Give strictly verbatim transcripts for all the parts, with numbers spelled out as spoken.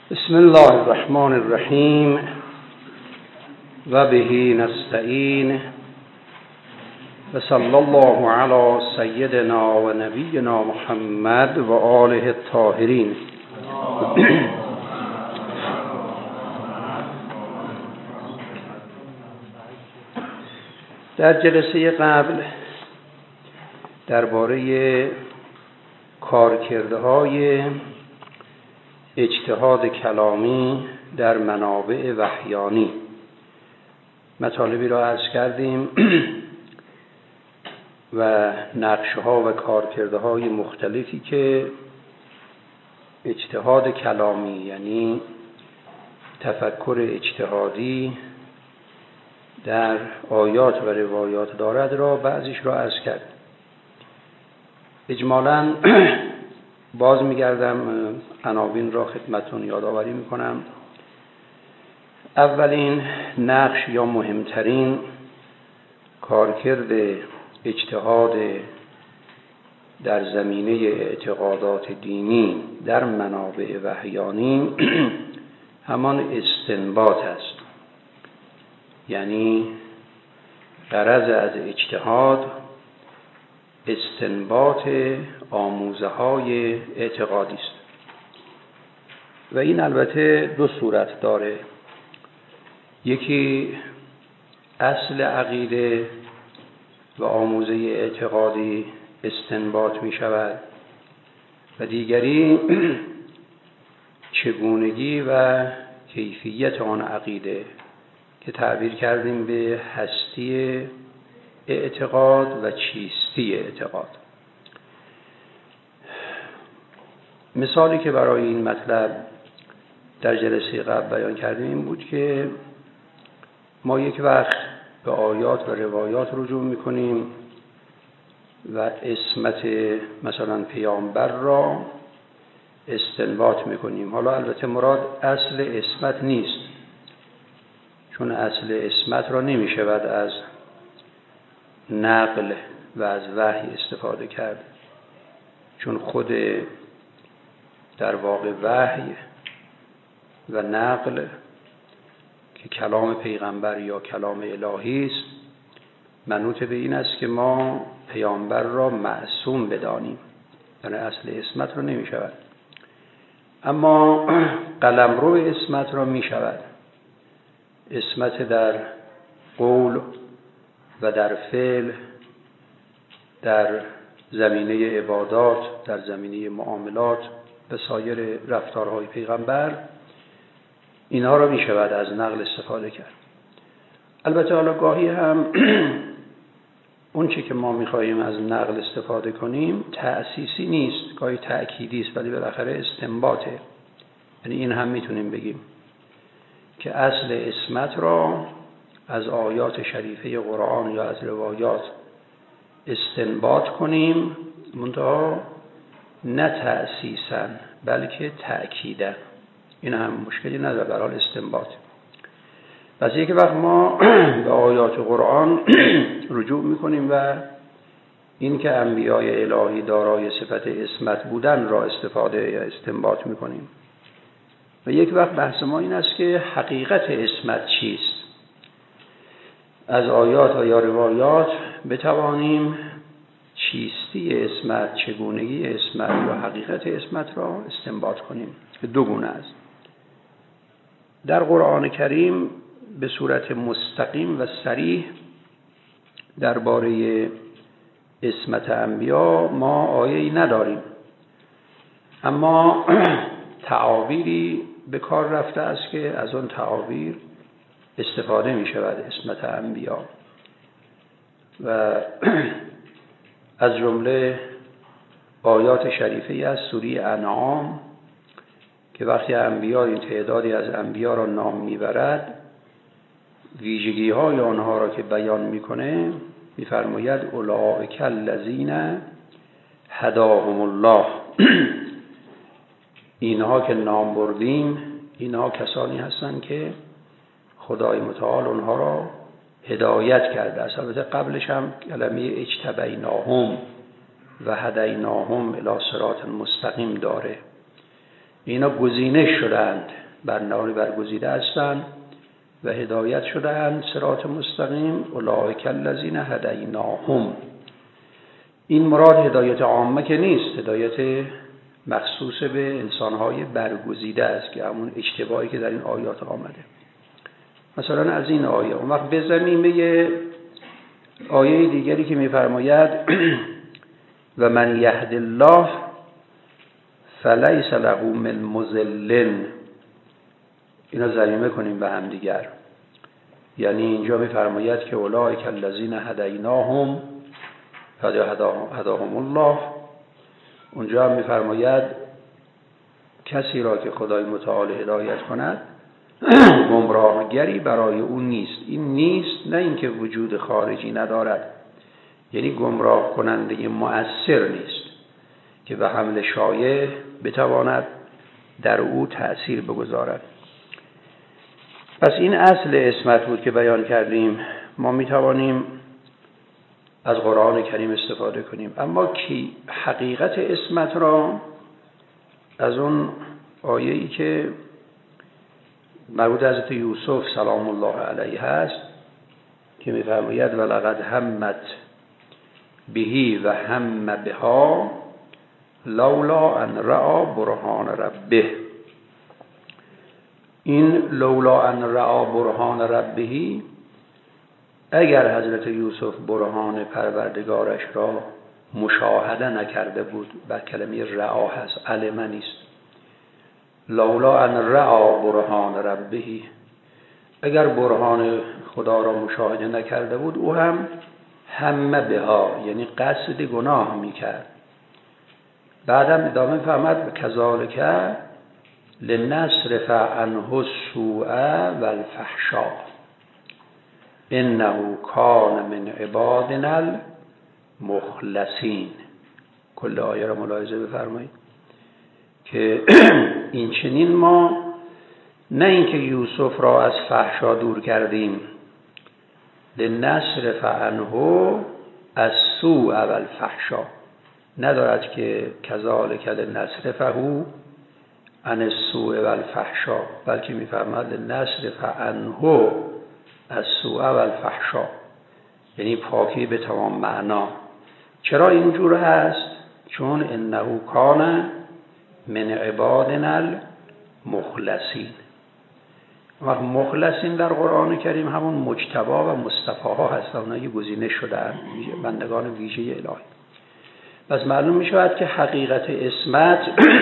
بسم الله الرحمن الرحیم و به نستعین و صلی الله علی سیدنا و نبینا محمد و آله الطاهرین. در جلسه قبل درباره کارکردهای اجتهاد کلامی در منابع وحیانی مطالبی را عرض کردیم و نقش‌ها و کارکردهای مختلفی که اجتهاد کلامی یعنی تفکر اجتهادی در آیات و روایات دارد را بعضیش را عرض کرد. اجمالاً باز میگردم عناوین را خدمتتون یادآوری میکنم. اولین نقش یا مهمترین کارکرد اجتهاد در زمینه اعتقادات دینی در منابع وحیانی همان استنباط است. یعنی غرض از اجتهاد استنباط آموزه های اعتقادی است و این البته دو صورت داره. یکی اصل عقیده و آموزه اعتقادی استنباط می شود و دیگری چگونگی و کیفیت آن عقیده که تعبیر کردیم به هستی اعتقاد و چیستی اعتقاد. مثالی که برای این مطلب در جلسه قبل بیان کردیم این بود که ما یک وقت به آیات و روایات رجوع میکنیم و عصمت مثلا پیامبر را استنباط میکنیم. حالا البته مراد اصل عصمت نیست، چون اصل عصمت را نمیشود از نقل و از وحی استفاده کرد، چون خود در واقع وحی و نقل که کلام پیغمبر یا کلام الهی است منوط به این است که ما پیامبر را معصوم بدانیم، یعنی اصل عصمت را نمی شود. اما قلمرو عصمت را می شود. عصمت در قول و در فعل، در زمینه عبادات، در زمینه معاملات و سایر رفتارهای پیغمبر، اینها را می شود از نقل استفاده کرد. البته حالا گاهی هم اون چی که ما می خواهیم از نقل استفاده کنیم تأسیسی نیست، گاهی تأکیدی است، ولی بالاخره استنباطه. یعنی این هم می تونیم بگیم که اصل عصمت را از آیات شریفه قرآن یا از روایات استنباط کنیم، منتها نه تأسیساً بلکه تأکیداً. این هم مشکلی نداره، به هر حال استنباط. پس یک وقت ما به آیات قرآن رجوع میکنیم و این که انبیای الهی دارای صفت عصمت بودن را استفاده یا استنباط میکنیم و یک وقت بحث ما این است که حقیقت عصمت چیست. از آیات و یا روایات بتوانیم چیستی عصمت، چگونگی عصمت یا حقیقت عصمت را استنباط کنیم. دو گونه است. در قرآن کریم به صورت مستقیم و صریح درباره عصمت انبیا ما آیه‌ای نداریم، اما تعابیری به کار رفته است که از آن تعابیر استفاده می شود عصمت انبیا و از جمله آیات شریفه از سوره انعام که وقتی انبیا این تعدادی از انبیا را نام میبرد ویژگی های آنها را که بیان میکنه میفرماید اولئک الذین هداهم الله. اینها که نام بردیم اینها کسانی هستند که خدای متعال اونها را هدایت کرده است. البته قبلش هم کلمه اجتبیناهم و هدیناهم الی صراط مستقیم داره. اینا گزینش شدند، بندگان برگزیده هستند و هدایت شدند صراط مستقیم. اولئک الذین هدیناهم. این مراد هدایت عامه که نیست، هدایت مخصوص به انسانهای برگزیده است که همون اشتباهی که در این آیات آمده. مثلا از این آیه اون وقت به زمینه آیه دیگری که می‌فرماید و من یهد الله فلیس له من مضل، اینا ضمیمه کنیم به هم دیگر. یعنی اینجا می‌فرماید که اولئک الذین هدیناهم هداهم الله، اونجا هم می‌فرماید کسی را که خدای متعال هدایت کند گمراهگری برای او نیست. این نیست نه اینکه وجود خارجی ندارد، یعنی گمراه کننده مؤثر نیست که به حمل شایع بتواند در او تأثیر بگذارد. پس این اصل عصمت بود که بیان کردیم. ما میتوانیم از قرآن کریم استفاده کنیم، اما کی حقیقت عصمت را از اون آیه‌ای که مربوط حضرت یوسف سلام الله علیه هست که می‌فرماید ولقد همت بهی و هم بها لولا ان رأى برهان ربه. این لولا ان رأى برهان ربه، اگر حضرت یوسف برهان پروردگارش را مشاهده نکرده بود، بر کلمه رأى هست، علم نیست. لولا ان رأى برهان ربه، اگر برهان خدا را مشاهده نکرده بود او هم هم بها، یعنی قصد گناه میکرد. بعدم ادامه فرمود کذالک لنصرف عنه السوء والفحشاء انه کان من عبادنا المخلصین. کل آیه را ملاحظه بفرمایید که این چنین ما نه اینکه یوسف را از فحشا دور کردیم، لنصرف عنه السوء والفحشاء، ندارد که کذالک لنصرفه عن السوء والفحشاء، بلکه میفرماد لنصرف عنه السوء والفحشاء، یعنی پاکی به تمام معنا. چرا اینجور هست؟ چون انه کان من عبادنا المخلصین. وقت مخلصین در قرآن کریم همون مجتبا و مصطفاها هستند، اونها یه گزینه شدن، بندگان ویژه الهی. پس معلوم می شود که حقیقت عصمت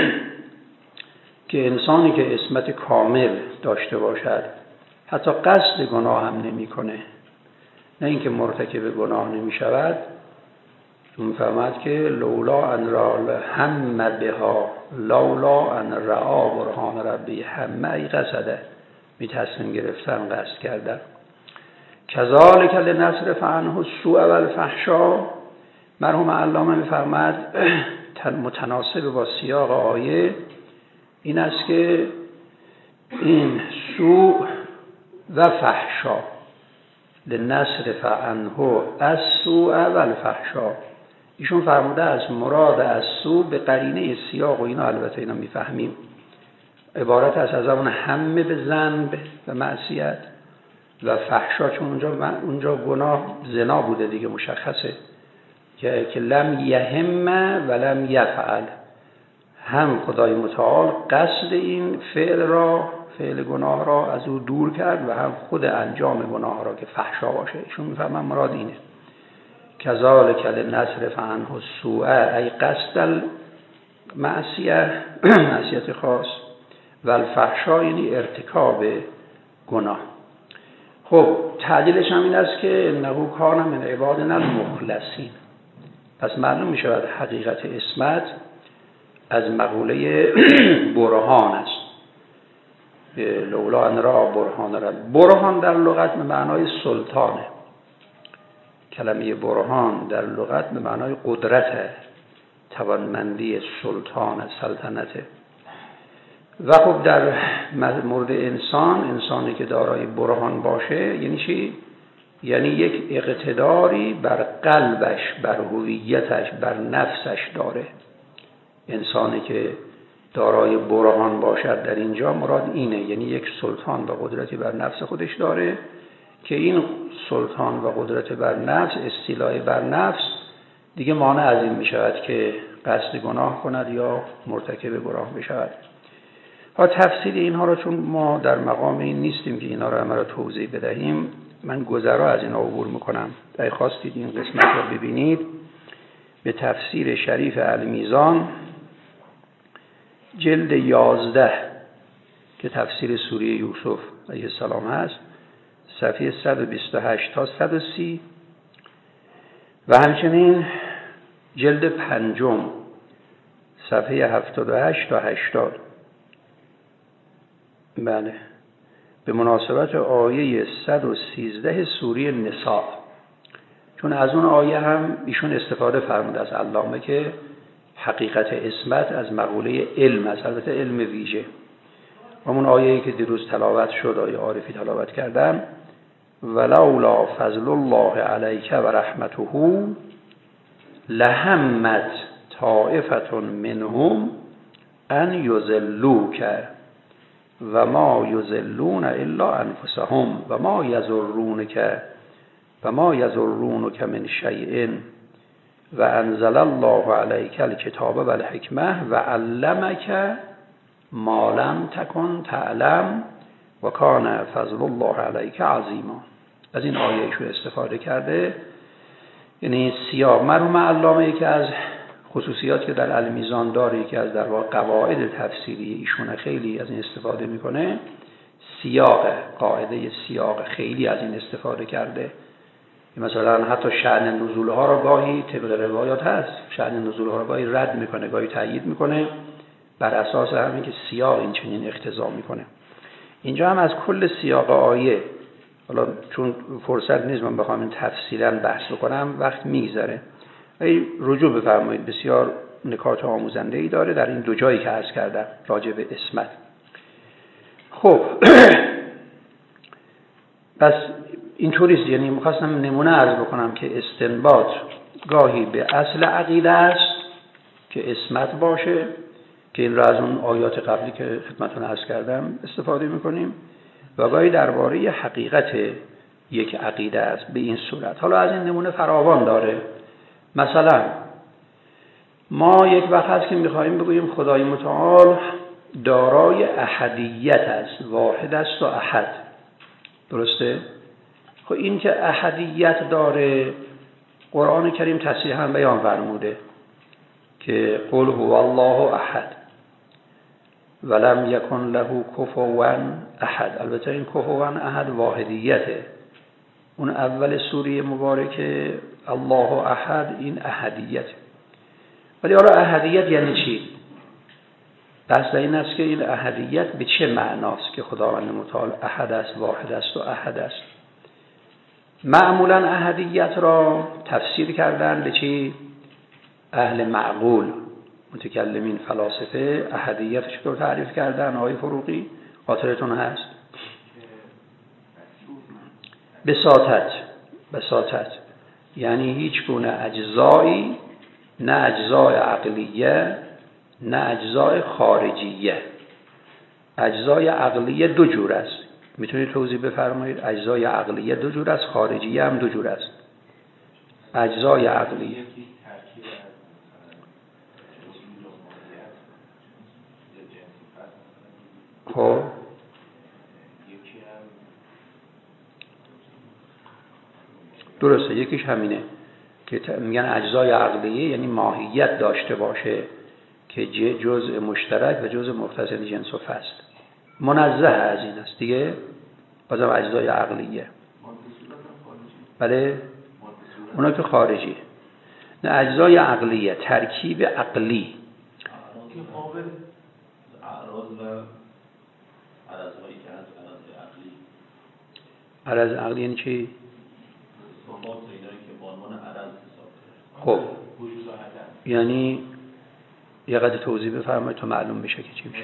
که انسانی که عصمت کامل داشته باشد حتی قصد گناه هم نمی کنه، نه اینکه مرتکب گناه نمی شود. چون فرماد که لولا ان رأى هم بها لولا ان رأى برهان ربی، همه ای قصده، می تصمیم گرفتن، قصد کردن. کذالک لنصرف عنه السوء والفحشاء، مرحوم علامه می فرماد متناسب با سیاق آیه این است که این سوء و فحشا، لنصرف عنه السوء والفحشاء، ایشون فرموده از مراد از سوء به قرینه سیاق و اینا، البته اینا میفهمیم، عبارت است از اون همه به ذنب و معصیت، و فحشا چون اونجا اونجا گناه زنا بوده دیگه، مشخصه که که لم یهم و لم یفعل، هم خدای متعال قصد این فعل را، فعل گناه را از او دور کرد و هم خود انجام گناه را که فحشا باشه. ایشون میفهمن مراد اینه. کذالک لنصرف عنه السوء ای قصد المعصیه، معصیت خاص، و الفحشا یعنی ارتکاب گناه. خب تعلیلش هم این است که انه کان من عبادنا المخلصین. پس معلوم می شود حقیقت عصمت از مقوله برهان است. لولا ان رأى برهان رب. برهان در لغت به معنای سلطانه. کلمه برهان در لغت به معنای قدرت، توانمندی، سلطان، سلطنت. و خب در مورد انسان، انسانی که دارای برهان باشه یعنی چی؟ یعنی یک اقتداری بر قلبش، بر هویتش، بر نفسش داره. انسانی که دارای برهان باشد در اینجا مراد اینه، یعنی یک سلطان و قدرتی بر نفس خودش داره که این سلطان و قدرت بر نفس، استیلای بر نفس دیگه مانع از این می شود که قصد گناه کند یا مرتکب گناه بشود. ها تفصیل اینها رو چون ما در مقام این نیستیم که اینها رو همه رو توضیح بدهیم، من گذرا از اینا عبور میکنم. اگه خواستید این قسمت رو ببینید به تفسیر شریف المیزان جلد یازده که تفسیر سوره یوسف علیه السلام هست، صفحه صد و بیست و هشت تا صد و سی و همچنین جلد پنجم صفحه هفتاد و هشت تا هشتاد. بله، به مناسبت آیه صد و سیزده سوره نساء، چون از اون آیه هم ایشون استفاده فرمود از علامه که حقیقت عصمت از مقوله علم است، البته علم ویژه. و اون آیه‌ای که دیروز تلاوت شد، آیه عارفی تلاوت کردم، ولولا فضل الله علیک و رحمته لهمت طائفة منهم ان یضلوک و ما یضلون الا انفسهم و ما یضرونک و ما یضرونک من شیء و انزل الله علیک الکتاب و الحکمه و علمک ما لم تکن تعلم و کان فضل الله علیک عظیما. از این آیه ایشون استفاده کرده. یعنی سیاق مرحوم علامه که از خصوصیات که در المیزان داره، که از در واقع قواعد تفسیری ایشون خیلی از این استفاده میکنه، سیاق، قاعده سیاق خیلی از این استفاده کرده. مثلا حتی شأن نزول ها رو گاهی طبق روایات هست، شأن نزول ها رو گاهی رد میکنه، گاهی تأیید میکنه، بر اساس همین که سیاق این چنین اقتضا میکنه. اینجا هم از کل سیاق آیه، حالا چون فرصت نیست من بخوام این تفصیلا بحث بکنم، وقت میگذره، ولی رجوع بفرمایید، بسیار نکات آموزنده ای داره در این دو جایی که عرض کردم راجع به عصمت. خب پس اینطوریست، یعنی می‌خواستم نمونه عرض بکنم که استنباط گاهی به اصل عقیده است که عصمت باشه، که این را از اون آیات قبلی که خدمتتون عرض کردم استفاده می‌کنیم، و گاهی درباره حقیقت یک عقیده است به این صورت. حالا از این نمونه فراوان داره. مثلا ما یک وقت هست که می‌خوایم بگوییم خدای متعال دارای احدیت است، واحد است و احد، درسته؟ خب این که احدیت داره قرآن کریم تصریحاً بیان فرموده که قل هو الله احد ولم یکن له کفوا احد. البته این کفوا احد واحدیته، اون اول سوره مبارکه الله احد این احدیت. ولی حالا احدیت یعنی چی؟ بحث این است که این احدیت به چه معناست که خداوند متعال احد است، واحد است و احد است. معمولا احدیت را تفسیر کردن به چی؟ اهل معقول، متکلمین، فلاسفه احدیت چطور تعریف کردن؟ آقای فروغی خاطرتون هست؟ بساطت، بساطت یعنی هیچ گونه اجزایی، نه اجزای عقلیه نه اجزای خارجیه. اجزای عقلیه دو جور است، میتونید توضیح بفرمایید؟ اجزای عقلیه دو جور است، خارجیه هم دو جور است. اجزای عقلیه خب درسته، یکیش همینه که میگن اجزای عقلیه یعنی ماهیت داشته باشه که جزء مشترک و جزء متصل جنس و فصل، منزه از این است دیگه، بازم اجزای عقلیه. بله اونا که خارجی. نه، اجزای عقلیه، ترکیب عقلی. عرض عقلی یعنی چی؟ خب یعنی یه قدر توضیح بفرمایید تا معلوم بشه که چی میشه.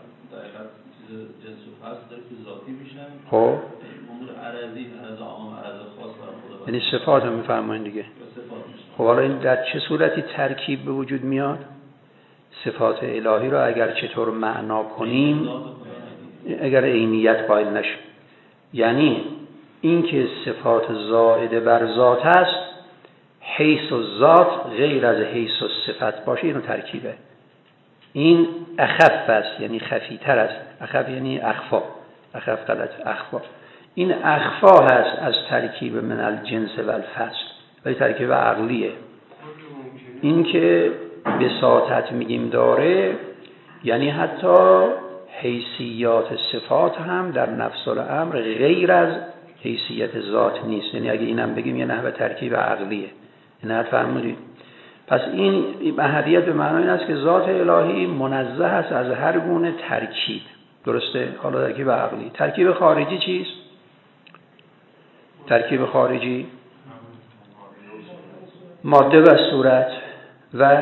خب امور عرضی، عرض عام، عرض خاص برای خدا، یعنی صفات هم میفرمایید دیگه. خب حالا این در چه صورتی ترکیب به وجود میاد؟ صفات الهی رو اگر چطور معنا کنیم، اگر عینیت قائل نشیم، یعنی اینکه صفات زائده بر ذات است، حیث الذات غیر از حیث الصفت باشه، اینو ترکیبه. این اخف است، یعنی خفیتر است. اخف یعنی اخفا، اخف غلط، اخفا. این اخفا هست از ترکیب من الجنس و الفصل، ولی ترکیب عقلیه. این که بساطت میگیم داره، یعنی حتی حیثیات صفات هم در نفس الامر غیر از حیثیت ذات نیست. یعنی اگه اینم بگیم یه نحوه ترکیب عقلیه. نه فهمیدید؟ پس این احدیت به معنای این است که ذات الهی منزه است از هر گونه ترکیب. درسته؟ حالا ترکیب عقلی. ترکیب خارجی چیست؟ ترکیب خارجی ماده و صورت و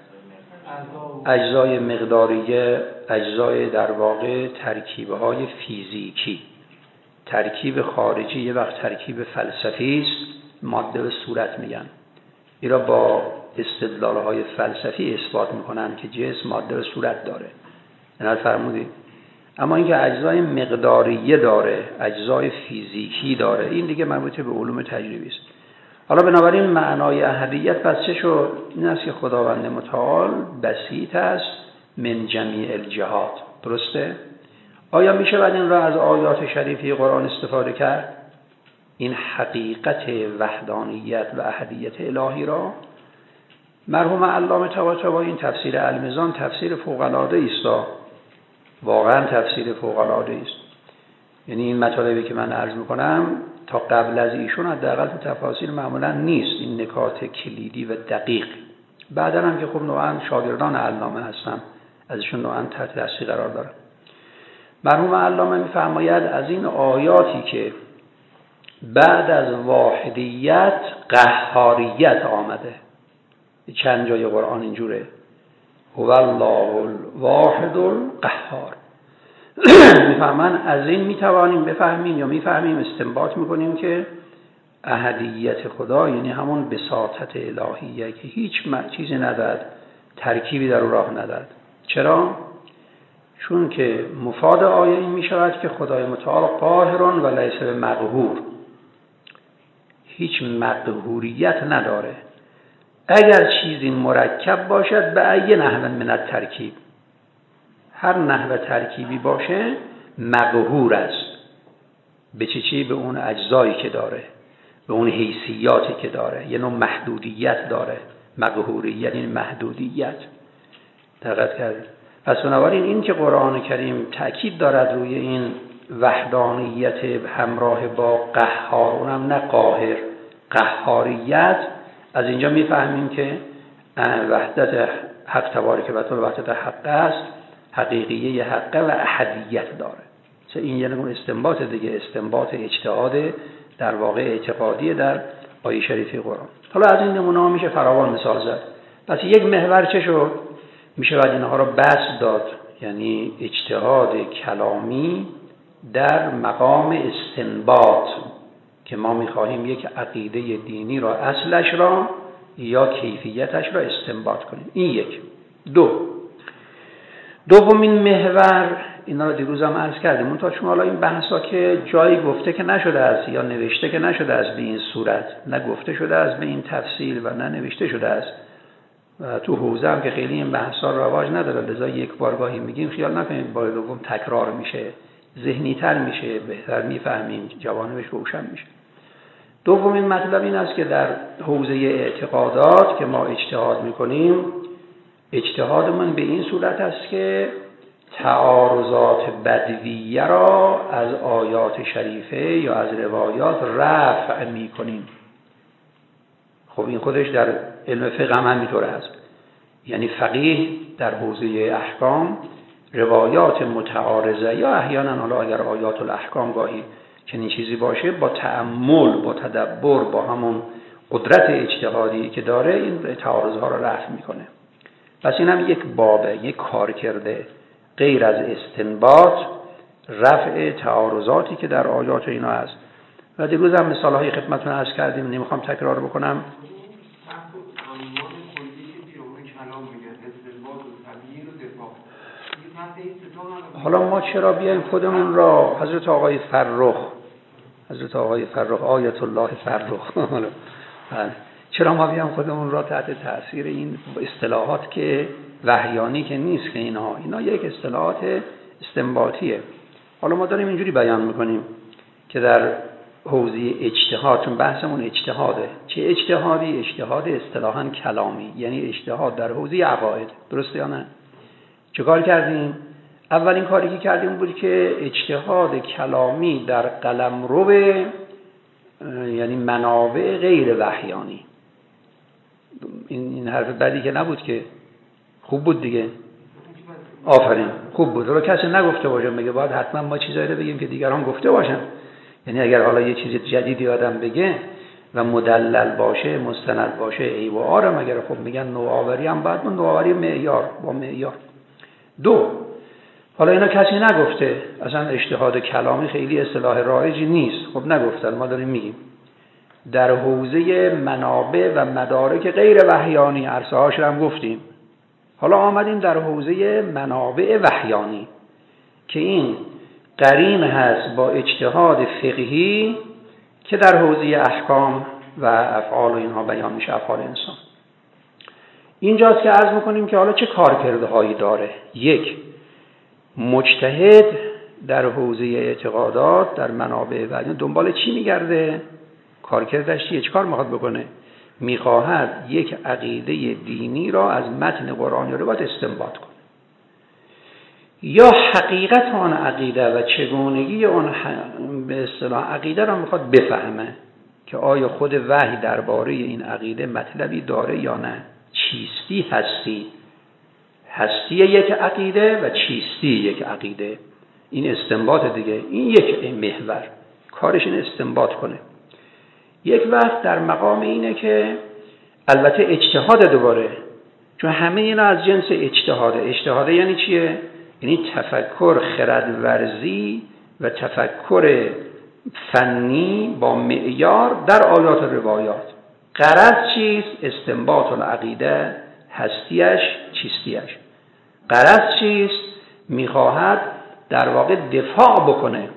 اجزای مقداریه، اجزای در واقع ترکیب‌های فیزیکی. ترکیب خارجی یه وقت ترکیب فلسفی است، ماده و صورت میگن. اینا با استدلال‌های فلسفی اثبات میکنن که جسم ماده و صورت داره. اینا فرمودید. اما اینکه اجزای مقداریه داره، اجزای فیزیکی داره، این دیگه مربوط به علوم تجربی است. حالا بنابراین معنای احدیت پس چه شد؟ این است که خداوند متعال بسیط است من جمیع الجهات. درسته؟ آیا میشه بعد این را از آیات شریفی قرآن استفاده کرد؟ این حقیقت وحدانیت و احدیت الهی را مرحوم علامه طباطبایی این تفسیر المیزان تفسیر فوق‌العاده است. واقعا تفسیر فوق‌العاده است. یعنی این مطالبی که من عرض میکنم تا قبل از ایشون حداقل تو تفاسیر معمولا نیست، این نکات کلیدی و دقیق. بعدا هم که خب نوعا شاگردان علامه هستم، ازشون نوعا تحت تاثیر قرار دارم. مرحوم علامه میفرماید از این آیاتی که بعد از واحدیت قهاریت آمده، چند جای قرآن اینجوره، هو الله الواحد القهار. میفهمن از این میتوانیم بفهمیم یا میفهمیم استنباط میکنیم که احدیت خدا یعنی همون بساطت الهیه که هیچ چیزی نداد، ترکیبی در او راه نداد. چرا؟ چون که مفاد آیه این میشود که خدای متعال قاهر و لیس بمقهور، هیچ مقهوریت نداره. اگر چیزی مرکب باشد به ای نحو من الترکیب، هر نحو ترکیبی باشه مقهور است. به چی چی؟ به اون اجزایی که داره، به اون حیثیاتی که داره، یه نوع محدودیت داره. مقهوریت یعنی محدودیت. دقت کردید؟ پس بنابراین این که قرآن کریم تأکید دارد روی این وحدانیت همراه با قهار، اونم نه قاهر، قهاریت، از اینجا میفهمیم که وحدت حق تبارک و تعالی وحدت حق است، حقیقیه حقه و احدیت داره. چه این یعنی اون استنباط دیگه، استنباط اجتهاد در واقع اعتقادی در آیه شریفه قرآن. حالا از این نمونه ها میشه فراوان مثال زد. پس یک محور چه شد؟ میشه بعد اینها رو بسط داد، یعنی اجتهاد کلامی در مقام استنباط که ما میخواهیم یک عقیده دینی را اصلش را یا کیفیتش را استنباط کنیم. این یک. دو دومین محور، اینا رو دیروز هم عرض کردیم، اون تا شما حالا این بحثا که جایی گفته که نشده است یا نوشته که نشده است به این صورت، نه گفته شده است به این تفصیل و نه نوشته شده است، و تو حوزه هم که خیلی این بحثا رواج نداره، لذا یک بارگاهی میگیم خیال نکنید بار دوم تکرار میشه، ذهنی تر میشه، بهتر میفهمیم، جوانبش روشن میشه. دومین مطلب این است که در حوزه اعتقادات که ما اجتهاد میکنیم، اجتهاد من به این صورت است که تعارضات بدویه را از آیات شریفه یا از روایات رفع میکنیم. خب این خودش در علم فقه هم همینطوره هست. یعنی فقیه در حوزه احکام روایات متعارضه یا احیانا حالا اگر آیات الاحکام گاهی چنین چیزی باشه، با تأمل، با تدبر، با همون قدرت اجتهادی که داره این تعارضها را رفع میکنه. پس این هم یک بابه، یک کار کرده غیر از استنباط، رفع تعارضاتی که در آیات اینا هست. و دیروز هم مثالهای خدمتتون عرض کردیم، نمیخوام تکرار بکنم. حالا ما چرا بیایم خودمون را حضرت آقای فرخ حضرت آقای فرخ آیت الله فرخ چرا ما بیایم خودمون را تحت تاثیر این اصطلاحات که وحیانی که نیست که اینها اینا یک اصطلاحات استنباطیه. حالا ما داریم اینجوری بیان میکنیم که در حوزه اجتهاد، چون بحثمون اجتهاده، چه اجتهادی؟ اجتهاد اصطلاحاً کلامی، یعنی اجتهاد در حوزه عقاید. درسته یا نه؟ چه کار کردیم؟ اولین کاری که کردیم بود که اجتهاد کلامی در قلمرو یعنی منابع غیر وحیانی. این این حرف بدی که نبود که، خوب بود دیگه. آفرین، خوب بود. رو کسی نگفته باشه میگه باید حتما ما چیزایی رو بگیم که دیگران گفته باشن. یعنی اگر حالا یه چیز جدیدی آدم بگه و مدلل باشه، مستند باشه، ای و آرم، اگر خب میگن نوآوری هم باید نوآوری معیار با معیار. دو، حالا اینا کسی نگفته، اصلا اجتهاد کلامی خیلی اصطلاح رایجی نیست، خب نگفتن، ما داریم میگیم در حوزه منابع و مدارک غیر وحیانی، عرصه هاش رو هم گفتیم. حالا آمدیم در حوزه منابع وحیانی که این قرین هست با اجتهاد فقهی که در حوزه احکام و افعال و اینها بیان میشه، افعال انسان. اینجاست که عرض میکنیم که حالا چه کارکرده هایی داره. یک، مجتهد در حوزه اعتقادات در منابع وحیانی دنبال چی میگرده؟ کارکردش چیه؟ چه کار میخواد بکنه؟ میخواهد یک عقیده دینی را از متن قرآن یا روایت استنباط کنه، یا حقیقت آن عقیده و چگونگی آن به اصطلاح عقیده را میخواد بفهمه که آیا خود وحی درباره این عقیده مطلبی داره یا نه. چیستی هستی هستی یک عقیده و چیستی یک عقیده، این استنباط دیگه. این یک محور، کارش این استنباط کنه. یک وقت در مقام اینه که البته اجتهاد دوباره، چون همه اینا از جنس اجتهاده. اجتهاده یعنی چیه؟ یعنی تفکر خردورزی و تفکر فنی با معیار در آیات و روایات. غرض چیست؟ استنباط العقیده، هستیش، چیستیش. غرض چیست؟ میخواهد در واقع دفاع بکنه.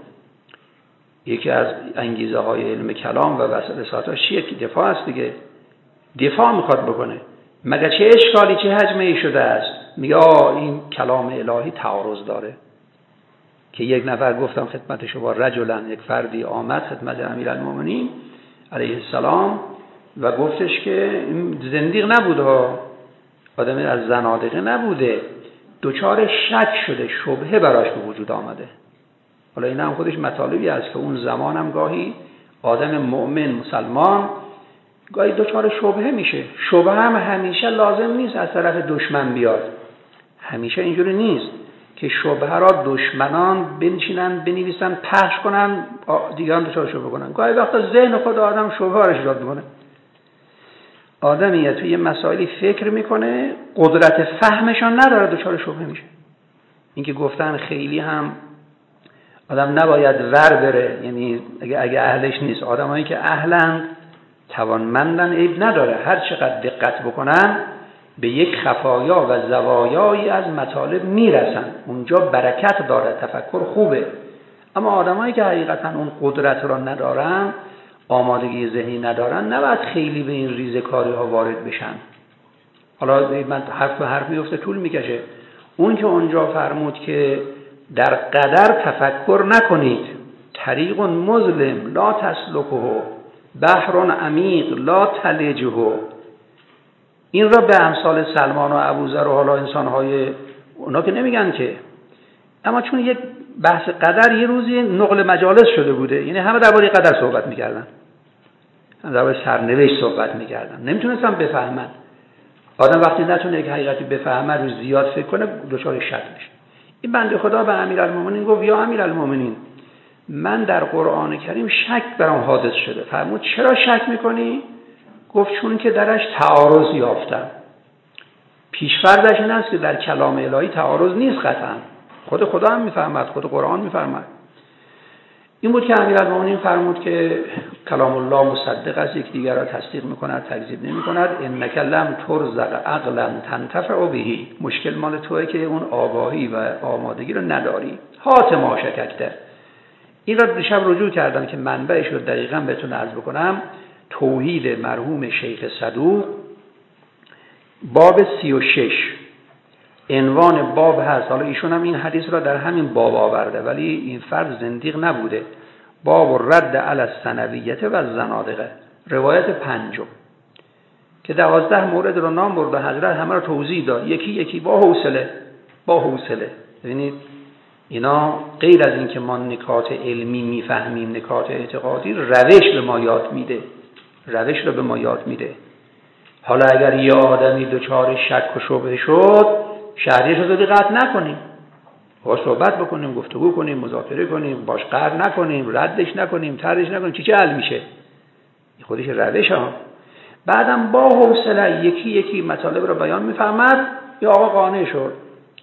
یکی از انگیزه های علم کلام و وسائلش چیه؟ که دفاع است دیگه. دفاع میخواد بکنه. مگر چه اشکالی، چه حجمه شده است؟ میگه این کلام الهی تعارض داره. که یک نفر گفتم خدمت شما، رجلن، یک فردی آمد خدمت امیرالمومنین علیه السلام و گفتش که زندیق نبوده ها، آدم از زنادقه نبوده، دوچار شک شده، شبهه براش به وجود آمده. حالا این هم خودش مطالبی است که اون زمان هم گاهی آدم مؤمن مسلمان گاهی دوچار شبهه میشه. شبهه هم همیشه لازم نیست از طرف دشمن بیاد، همیشه اینجوری نیست که شبهه را دشمنان بنشینن بنویسن پخش کنن دیگران دوچار شبهه کنن. گاهی وقتا ذهن خود آدم شبهه را ایجاد میکنه. آدمیه توی یه مسائلی فکر میکنه، قدرت فهمشان نداره، دوچار شبهه میشه. این که گفتن خیلی هم آدم نباید ور بره، یعنی اگه اگه اهلش نیست. آدمایی که اهلن، توانمندن، عیب نداره، هر چقدر دقت بکنن به یک خفایا و زوایایی از مطالب میرسن، اونجا برکت داره، تفکر خوبه. اما آدمایی که حقیقتا اون قدرت را ندارن، آمادگی ذهنی ندارن، نباید خیلی به این ریزکاری ها وارد بشن. حالا من حرف به حرف میفته، طول میکشه. اون که اونجا فرمود که در قدر تفکر نکنید، طریق مظلم لا تسلکه، بحر عمیق لا تلجه، این را به امثال سلمان و ابوذر و حالا انسان‌های اونا که نمیگن که، اما چون یک بحث قدر یه روزی نقل مجالس شده بوده، یعنی همه درباره قدر صحبت میکردن، همه درباره سرنوشت صحبت میکردن، نمیتونستن بفهمن. آدم وقتی نتونه یک حقیقتی بفهمه، روز زیاد فکر کنه، دچار شک میشه. این بنده خدا به امیرالمومنین گفت یا امیرالمومنین، من در قرآن کریم شک برام حادث شده. فرمود چرا شک میکنی؟ گفت چون که درش تعارض یافتم. پیش‌فرضش این است که در کلام الهی تعارض نیست قطعا، خود خدا هم میفهمد، خود قرآن میفهمد. این بود که امیرالمومنین فرمود که کلام الله مصدق است، یک دیگر را تصدیق میکند، تکذیب نمیکند. انک لم ترزق عقلا تنتفع به. مشکل مال توئه که اون آگاهی و آمادگی رو نداری. حاتما شککته. این را دیشب رجوع کردم که منبعش رو دقیقاً بهتون عرض بکنم. توحید مرحوم شیخ صدوق باب سی و شش عنوان باب هست. حالا ایشون هم این حدیث را در همین باب آورده ولی این فرد زندیق نبوده. باب رد علی الثنویه و الزنادقه، روایت پنجم که دوازده مورد رو نام برده حضرت، همه رو توضیح داد یکی یکی با حوصله با حوصله. ببینید اینا غیر از این که ما نکات علمی میفهمیم، نکات اعتقادی، روش به ما یاد میده، روش رو به ما یاد میده. حالا اگر یه آدمی دچار شک و شبهه شد، شهریش رو قطع نکنیم، باش صحبت بکنیم، گفتگو کنیم، مذاکره کنیم، باش قهر نکنیم، ردش نکنیم، طردش نکنیم، چی چه حل میشه. خودش روش ها. بعدم با حوصله یکی یکی مطالب رو بیان میفهمد. یا آقا قانع شد،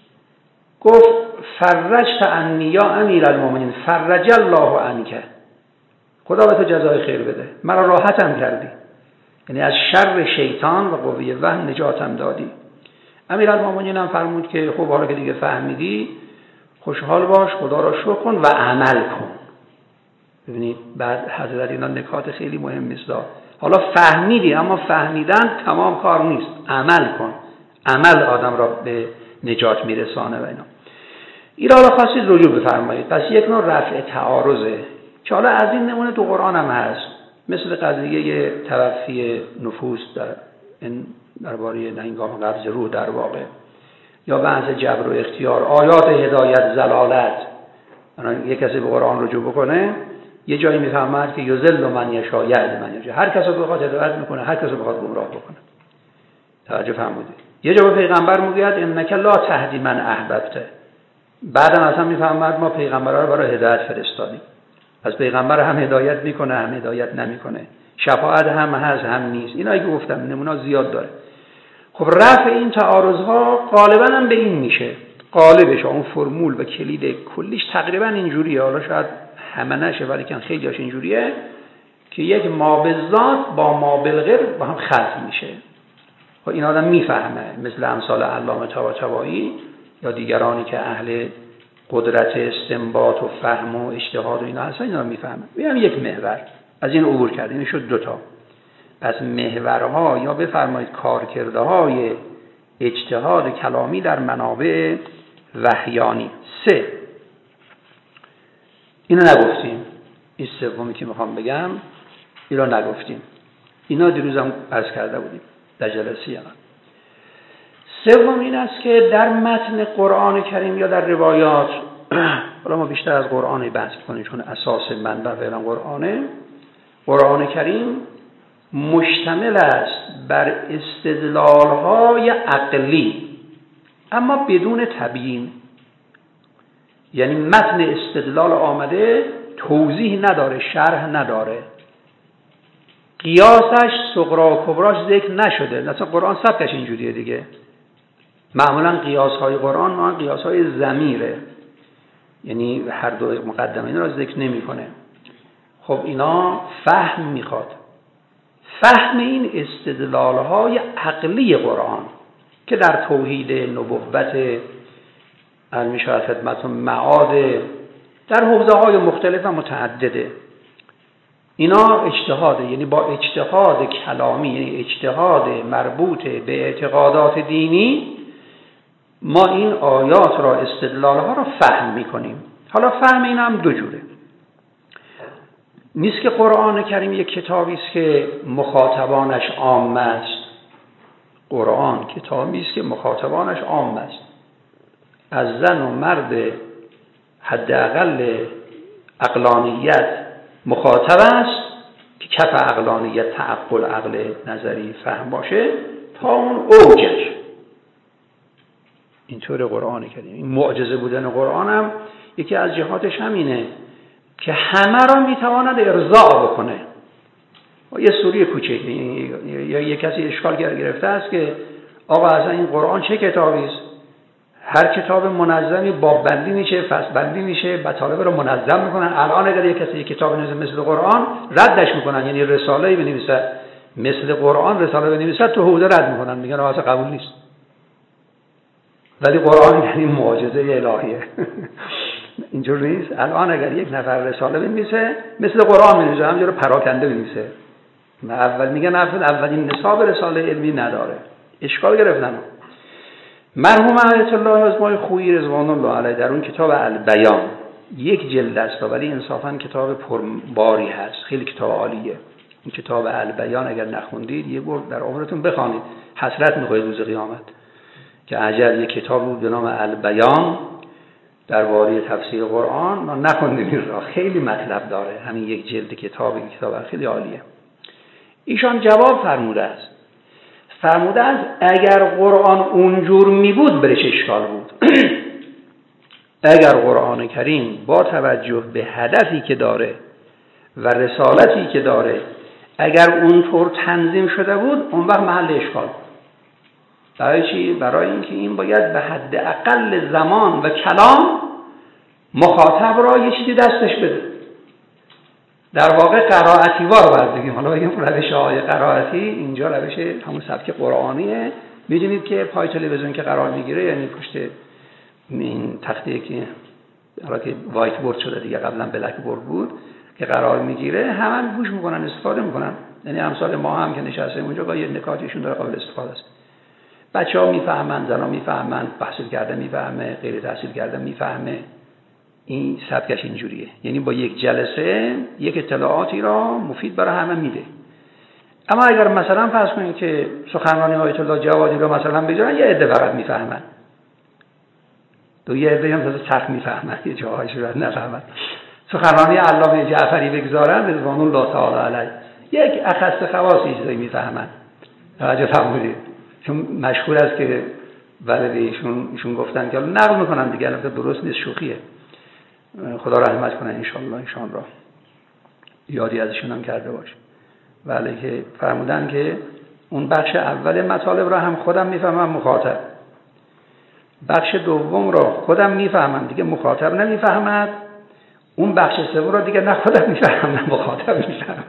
گفت فرجت عنی یا امیر المؤمنین فرج الله عنک، خدا به تو جزای خیر بده، مرا راحتم کردی، یعنی از شر شیطان و قوی وهم نجاتم دادی. امیر المؤمنین هم فرمود که خب حالا که دیگه فهمیدی خوشحال باش، خدا را شکر کن و عمل کن. ببینید بعد حضرت اینا نکات خیلی مهم است. حالا فهمیدی، اما فهمیدن تمام کار نیست، عمل کن. عمل آدم را به نجات میرسانه و اینا. این را خواستید رجوع بفرمایید. پس یک نوع رفع تعارضه که حالا از این نمونه تو قرآن هم هست، مثل قضیه توفی نفوس در درباره هنگام قبض روح در واقع، یا بحث جبر و اختیار، آیات هدایت، زلالت. یک کسی به قرآن رجوع بکنه یه جایی میفهمد که یذل من یشاء یهدی من یشاء، هر کس رو بخواد هدایت میکنه، هر کس رو بخواد گمراه بکنه. توجه فرمودید؟ یه جا به پیغمبر میگه انک لا تهدی من احببت، بعدم اصلا میفهمد ما پیغمبرها رو برای هدایت فرستادیم. پس پیغمبر هم هدایت میکنه هم هدایت نمیکنه، شفاعت هم هست هم نیست. اینا که گفتم نمونه زیاد داره. خب رفع این تعارضها غالبا هم به این میشه، غالبش اون فرمول و کلید کلیش تقریبا اینجوریه. حالا شاید همه نشه ولی کن خیلی هاش اینجوریه که یک ما بالذات با ما بالغیر با هم خلط میشه. خب این آدم میفهمه، مثل امثال علامه طباطبایی یا دیگرانی که اهل قدرت استنباط و فهم و اجتهاد و اینا هستن، اینا میفهمه. میگم یک محور از این عبور کرد، این شد دوتا. پس محورها یا بفرمایید کارکردهای اجتهاد کلامی در منابع وحیانی. سه، اینو نگفتیم، این سومی که میخوام بگم اینا نگفتیم، اینا دیروزم عرض کرده بودیم در جلسه ما. سوم این است که در متن قرآن کریم یا در روایات، حالا ما بیشتر از قرآن بحث کنیم چون اساس منبع فعلا قرآنه، قرآن کریم مشتمل است بر استدلال‌های عقلی اما بدون تبیین. یعنی متن استدلال آمده توضیح نداره، شرح نداره، قیاسش صغرا و کبراش ذکر نشده. مثلا قرآن سبکش اینجوریه دیگه، معمولا قیاس‌های قرآن ما قیاس‌های ضمیره، یعنی هر دو مقدمه اینا را ذکر نمی‌کنه. خب اینا فهم میخواد، فهم این استدلال‌های عقلی قرآن که در توحید، نبوت، علم شاید خدمتون معاد، در حوزه‌های مختلف و متعدده. اینا اجتهاده، یعنی با اجتهاد کلامی، یعنی اجتهاد مربوط به اعتقادات دینی، ما این آیات را، استدلال‌ها را فهم می‌کنیم. حالا فهم این هم دو جوره. نیست که قرآن کریم یک کتابی است که مخاطبانش عام است. قرآن کتابی است که مخاطبانش عام است، از زن و مرد حداقل عقلانیت مخاطب است که کف عقلانیت، تعقل، عقل نظری، فهم باشه، تا اون اوجش. اینطور قرآن کریم. این معجزه بودن قرآن هم یکی از جهاتش همینه که همه را میتواند ارضاء بکنه. یه سوری کوچکی یا یه کسی اشکال گرفته است که آقا اصلا این قرآن چه کتابی است؟ هر کتاب منظمی باب بندی میشه، فصل بندی میشه، مطالب رو منظم میکنن. الان اگر یک کسی یک کتاب نویسه مثل قرآن ردش میکنن، یعنی رساله‌ای بنویسه مثل قرآن، رساله بنویسه تو حوزه رد میکنن، میگن اصلا قبول نیست. ولی قرآن یعنی معجزه الهیه. اینجور نیست. الان اگر یک نفر رساله بنویسه مثل قرآن بنویسه، همینجوری پراکنده بنویسه، اول میگن اولین نصاب رساله علمی نداره، اشکال گرفتن. مرحوم آیت الله ازمای خویی رضوان الله علیه در اون کتاب البیان، یک جلد است ولی انصافا کتاب پرباری هست، خیلی کتاب عالیه. این کتاب البیان اگر نخوندید یه بار در عمرتون بخوانید، حسرت می‌خورید روز قیامت که عجب یک کتاب بود به نام البیان درباره تفسیر قرآن ما نخوندیم. این را خیلی مطلب داره، همین یک جلد کتاب، این کتاب خیلی عالیه. ایشان جواب فرموده است، فرموده است اگر قرآن اونجور می بود برش اشکال بود. اگر قرآن کریم با توجه به هدفی که داره و رسالتی که داره اگر اونطور تنظیم شده بود، اون وقت محل اشکال بود. برای چی؟ برای اینکه این باید به حد اقل زمان و کلام مخاطب را یه چیزی دستش بده. در واقع قرائتی وار باید بگیم. حالا بگیم روش های قرائتی، اینجا روش همون سبک قرآنیه. می‌دونید که پای تلویزیون که قرار میگیره، یعنی پشت این تخته که حالا که وایت بورد شده دیگه، قبلا بلک بورد بود، که قرار میگیره همه گوش میکنن، استفاده میکنن. یعنی امثال ما هم که نشستیم اونجا با یه نکاتشون داره قابل استفاده است. بچه‌ها میفهمن، زنا میفهمن، تحصیل کرده میفهمه، غیر تحصیل کرده میفهمه. این سبکش اینجوریه، یعنی با یک جلسه یک اطلاعاتی را مفید برای همه میده. اما اگر مثلا فرض کنید که سخنرانی آیت الله جوادی رو مثلا بذارن، یه عده فقط میفهمن، دو یه عده هم تازه سخت میفهمن، یه جاهایش رو نفهمن. سخنرانی علامه جعفری بگذارن رضوان الله تعالی علیه، یک اخص خواصی چیزایی میفهمن. توجه فرمودید؟ چون مشهور است که ولی ایشون ایشون گفتن که نقل میکنن دیگه، البته درست نیست، شوخیه. خدا رحمت کنه ان شاء الله ایشان را، یادی ازشون هم کرده باش. ولی که فرمودن که اون بخش اول مطالب را هم خودم میفهمم، مخاطب بخش دوم را خودم میفهمم دیگه، مخاطب نمیفهمد. اون بخش سوم را دیگه نه خودم میفهمم نه مخاطب میفهمد.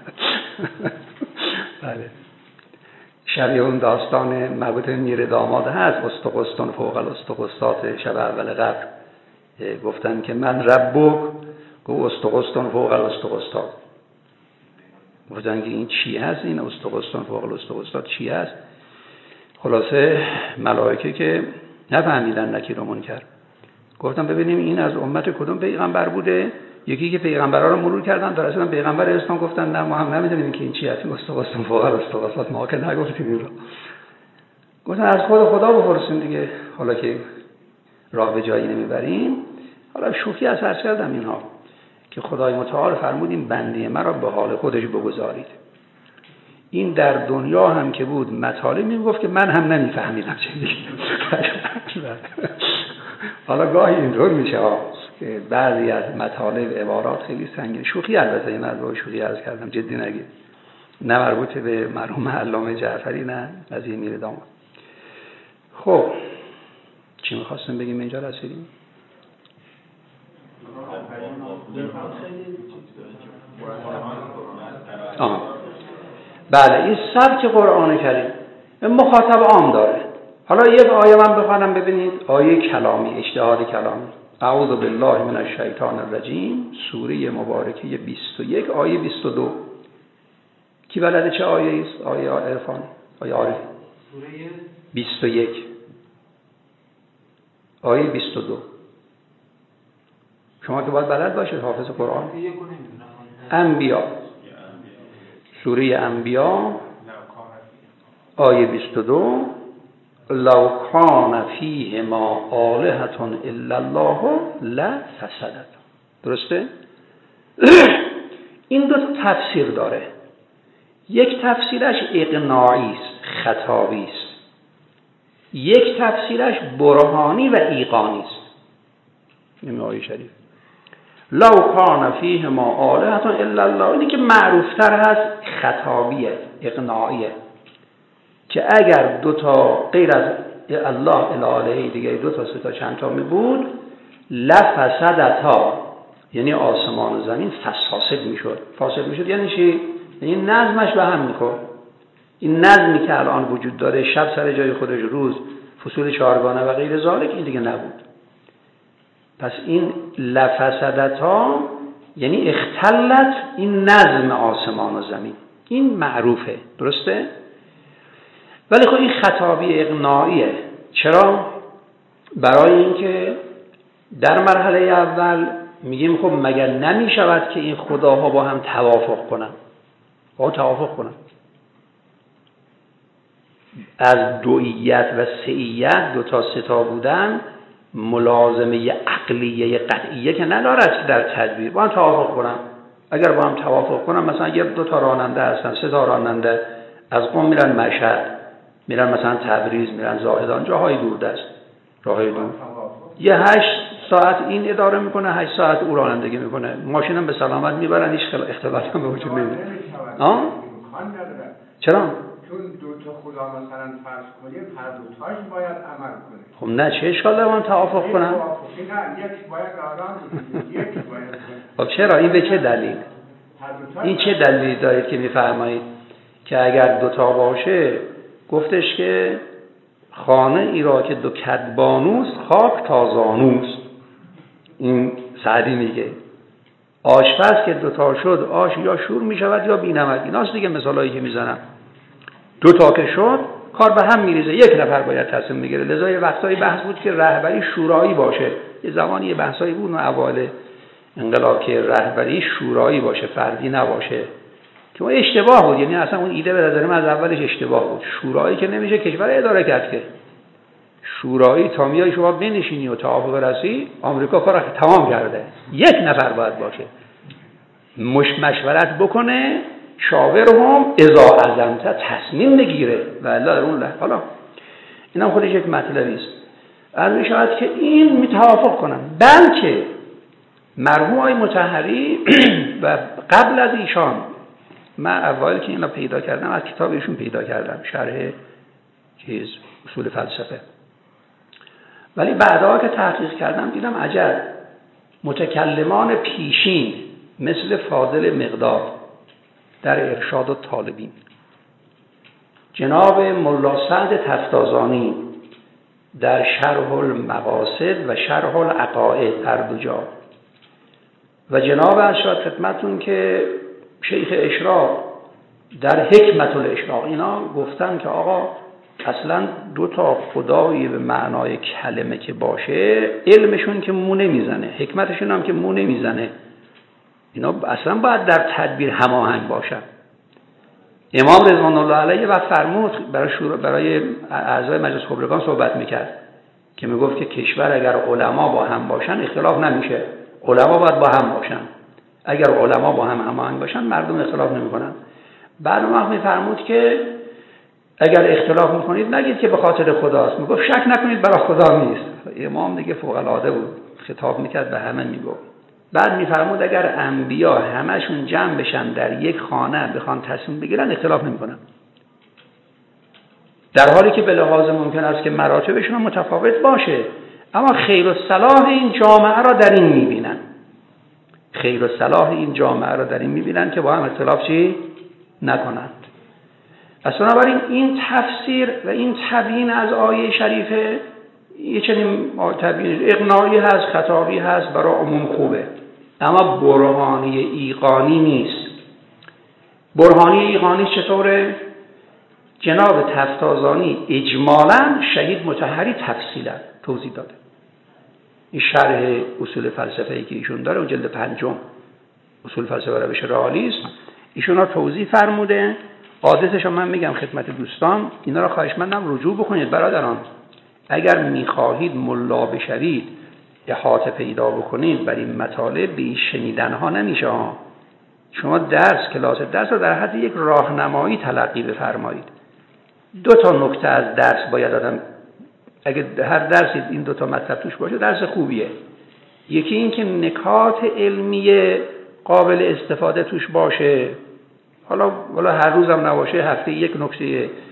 بله، شبیه اون داستان مربوط به میر داماد هست، استقستون فوق الاستقستات شب اول قبر. گفتن که من ربک، گفت استقستون فوق الاستقستات. گفتن که این چی هست؟ این استقستون فوق الاستقستات چی هست؟ خلاصه ملائکه که نفهمیدن نکیر و منکر، گفتن ببینیم این از امت کدوم پیغمبر بوده. یکی که پیغمبرا رو مرور کردن تا رسیدن پیغمبر اسلام، گفتن نه ما هم نمیدونیم که این چی هست، استقستون فوق الاستقستات، ما که نگفتیم این رو. گفتن از خود خدا بپرسیم دیگه، حالا که راه به جایی نمیبریم. حالا شوخی از هر کردم اینها که خدای متعال فرمودیم بنده مرا به حال خودش بگذارید. این در دنیا هم که بود مطالب میگفت که من هم نمیفهمیدم چه دیگه. حالا گاهی اینطور میشه که بعضی از مطالب عبارات خیلی سنگین، شوخی البته این از روی شوخی عرض کردم، جدی نگید، نه مربوط به مرحوم علامه جعفری نه قضیه میر داماد. خب چی میخواستم بگیم اینجا رسیدیم؟ آه. بله، این سبک قرآن کریم مخاطب عام داره. حالا یک آیه من بخوانم ببینید، آیه کلامی، اجتهاد کلامی. اعوذ بالله من الشیطان الرجیم، سوره مبارکه بیست و یک آیه بیست و دو. کی بلده چه آیه است؟ آیه عرفان، آیه عارف. سوره بیست و یک آیه بیست و دو. شما که باید بلد باشید، حافظ قرآن. انبیا، سوره انبیا آیه بیست و دو. لو کان فیهما آلهة الا الله لفسدتا. درسته؟ این دو تا تفسیر داره. یک تفسیرش اقناعی است، خطابی است. یک تفسیرش برهانی و ایقانی است. این آیه شریف لو کان فیهما آلهة الا الله، اینی که معروفتر هست، خطابیه، اقناعیه، که اگر دو تا غیر از الله الاله دیگه دو تا سه تا چند تا می بود، لفسدتها یعنی آسمان و زمین فاسد میشد. فاسد میشد یعنی چی؟ یعنی نظمش به هم میخورد. این نظمی که الان وجود داره، شب سر جای خودش، روز فصول چهارگانه و غیر ذالک، این دیگه نبود. پس این لفسدتها یعنی اختلت این نظم آسمان و زمین. این معروفه، درسته؟ ولی خب این خطابی اقناعیه. چرا؟ برای اینکه در مرحله اول میگیم خب مگر نمی شود که این خداها با هم توافق کنن؟ با هم توافق کنن. از دوئیت و سئیت دو تا سه تا بودن ملازمه عقلیه قطعیه که ندارد که در تدبیر با هم توافق کنن. اگر با هم توافق کنن، مثلا یه دو تا راننده هستن، سه تا راننده از قم میرن مشهد، میرن مثلا تبریز، میرن زاهدان، جاهای دوردست، راههای دور، یه هشت ساعت این اداره میکنه، هشت ساعت او رانندگی میکنه، ماشینم به سلامت میبرن، هیچ اختلافی هم به وجود نمیاد. ها؟ چرا؟ چون دو تا خدا مثلا فرض کنیم هر دو تاش باید عمل کنه. خب نه، چه اشکال داره من توافق کنم؟ نه، یک باید آرام یک باید. خب چرا؟ این به چه دلیل؟ این چه دلیلی دارید که میفرمایید که اگر دو تا باشه، گفتش که خانه ای را که دو کدبانوست خاک تازانوست. این سعدی میگه آشپز که دو تا شد آش یا شور میشود یا بی‌نمک. ایناست دیگه مثالایی که میزنم. دو تا که شد کار به هم میریزه، یک نفر باید تصمیم بگیره. لذا یه وقتایی بحث بود که رهبری شورایی باشه. یه زمانی یه بحثایی بود اون اول انقلاب که رهبری شورایی باشه، فردی نباشه، که اون اشتباه بود. یعنی اصلا اون ایده به نظر من از اولش اشتباه بود. شورایی که نمیشه کشور اداره کرد که. شورایی تا میای شما بنشینی و توافق رسی، آمریکا کار تمام کرده. یک نفر باید باشه، مش مشورت بکنه، شاورهم اذا عزمت تصمیم بگیره و الا در اون لحظه. حالا اینم خودش یک مطلبی است. از میشود که این میتوافق کنن، بلکه مرحوم آقای مطهری و قبل از ایشان، من اول که اینا پیدا کردم از کتاب ایشون پیدا کردم، شرح چیز اصول فلسفه، ولی بعدها که تحقیق کردم دیدم عجب، متکلمان پیشین مثل فاضل مقداد در ارشاد الطالبین، جناب ملا سعد تفتازانی در شرح المقاصد و شرح العقائد در دو جا، و جناب ارشاد خدمتون که شیخ اشراق در حکمت الاشراق، اینا گفتن که آقا اصلا دو تا خدایی به معنای کلمه که باشه، علمشون که مو نمیزنه، حکمتشون هم که مو نمیزنه، اینا اصلا باید در تدبیر هماهنگ باشن. امام رضوان الله علیه و فرمود برای شورا، برای اعضای مجلس خبرگان صحبت میکرد که میگفت که کشور اگر علما با هم باشن اختلاف نمیشه، علما باید با هم باشن. اگر علما با هم هماهنگ باشن مردم اختلاف نمیکنن. بعد اون میفرمود که اگر اختلاف میکنید نگید که به خاطر خداست، میگفت شک نکنید برای خدا نیست. امام دیگه فوق العاده بود، خطاب میکرد به همه میگفت. بعد میفرمود اگر انبیا همشون جمع بشن در یک خانه بخوان تصمیم بگیرن اختلاف نمیکنن، در حالی که به لحاظ ممکن است که مراتبشون متفاوت باشه، اما خیر و صلاح این جامعه را در این میبینن، خیر و صلاح این جامعه را در این میبینن که با هم اختلاف چی نکنند. پس بنابراین این تفسیر و این تبیین از آیه شریفه یه چنین تبیین اقناعی هست، خطابی هست، برای عموم خوبه، اما برهانی ایقانی نیست. برهانی ایقانی چطوره؟ جناب تفتازانی اجمالاً، شهید مطهری تفصیلاً توضیح داده. این شرح اصول فلسفه‌ای که ایشون داره و جلد پنجم اصول فلسفه و روش رئالیسم، ایشون ها توضیح فرموده. عادتش من میگم خدمت دوستان، اینا را خواهشمندم رجوع بکنید برادران. اگر میخواهید ملا بشوید، احاطه پیدا بکنید بر این مطالب، به این شنیدن ها نمیشه ها. شما درس، کلاس درس رو در حد یک راهنمایی تلقی بفرمایید. دو تا نکته از درس باید آدم، اگه هر درسی این دو تا مطلب توش باشه درس خوبیه. یکی این که نکات علمی قابل استفاده توش باشه، حالا والا هر روزم نباشه، هفته یک نکته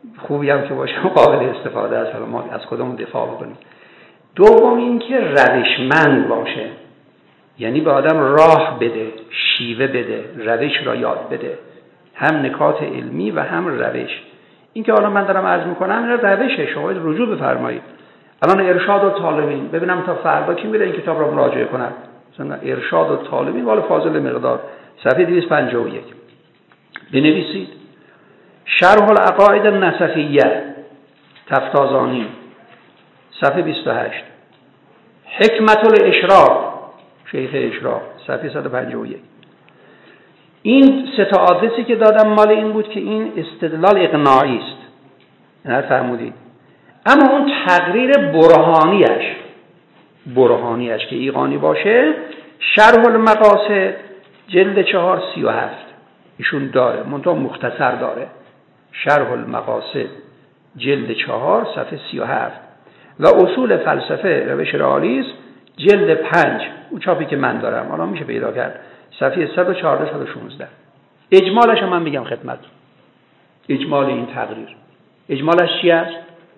خوبی هم که باشه قابل استفاده است، حالا ما از خودمون دفاع بکنیم. دوم این که روشمند باشه، یعنی به آدم راه بده، شیوه بده، روش را یاد بده، هم نکات علمی و هم روش. این که حالا من دارم عرض میکنم این روشه، شما رجوع بفرمایید. الان ارشاد الطالبین، ببینم تا فردا کی میره این کتاب را مراجعه کنم. مثلا ارشاد الطالبین مال فاضل مقدار، صفحه دویست و پنجاه و یک بنویسید. شرح العقاید النسفیه تفتازانی صفحه بیست و هشت. حکمت الاشراق شیخ اشراق صفحه صد و پنجاه و یک. این سه تا آدرسی که دادم مال این بود که این استدلال اقناعی است، نه فرمودید. اما اون تقریر برهانیش برهانیش که ایقانی باشه، شرح المقاصد جلد چهار سی و هفت ایشون داره، منتها مختصر داره. شرح المقاصد جلد چهار صفحه سی و هفت و اصول فلسفه روش رئالیسم جلد پنج، اون چاپی که من دارم حالا میشه پیدا کرد، صفحه صد و چهارده صد و شانزده. اجمالش هم من میگم خدمت. اجمال این تقریر، اجمالش چی است؟